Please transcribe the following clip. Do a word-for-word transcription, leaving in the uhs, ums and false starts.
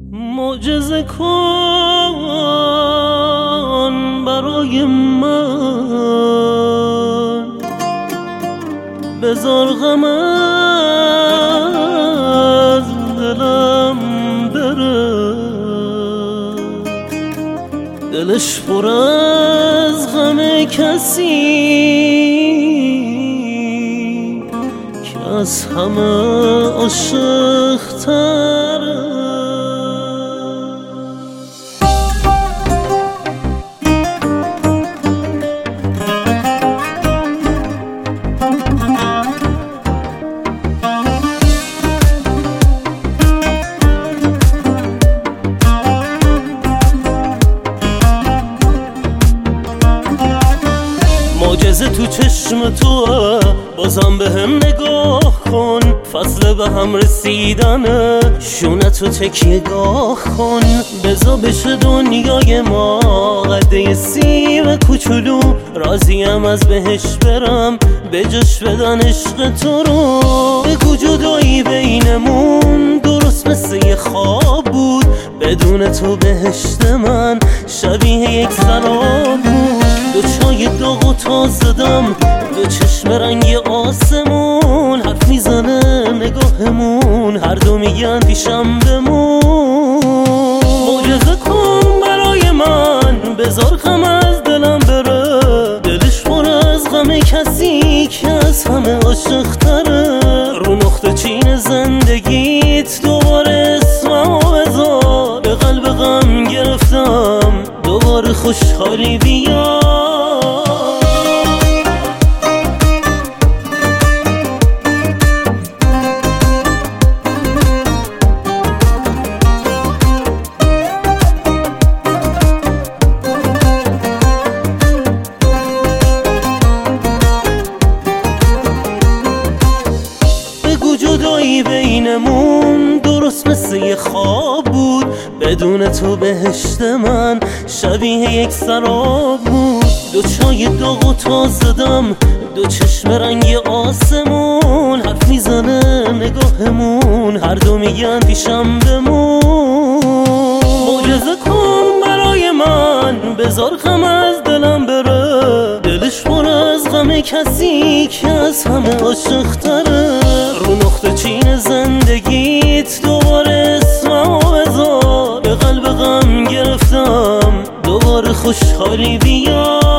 معجزه کن برای من، بذار غم از دلم بره. دلش پر از غم کسی که از همه عاشق تره. معجزه تو چشم تو، بازم به هم نگاه کن. فصل به هم رسیدنه، شونه تو تکیه گاه کن. بزا بشه دنیای ما قده سیم کوچولو. راضیم از بهش برم به جاش بدن عشق تو رو. بگو جدایی بینمون درست مثل یه خواب بود. بدون تو بهشت من شبیه یک سراب بود. دو چای داغ و تازه دم، دو چشم رنگ آسمون. حرف میزنه نگاهمون، هر دو میگن پیشم بمون. معجزه کن برای من، بذار غم از دلم بره. دلش پر از غم کسی که از همه عاشق تره. رو نقطه چین زندگیت دوباره اسممو بذار. به قلب غم گرفتم دوباره خوشحالی بیا. جدایی بینمون درست مثل یه خواب بود. بدون تو بهشت من شبیه یک سراب بود. دو چای داغ و تازه دم، دو چشم رنگ آسمون. حرف میزنه نگاهمون، هر دو میگن پیشم بمون. معجزه کن برای من، بذار غم از دلم بره. دلش پر از غم کسی که از همه عاشق تره. رو نقطه چین زندگیت دوباره اسممو بذار. به قلب غم گرفتم دوباره خوشحالی بیا.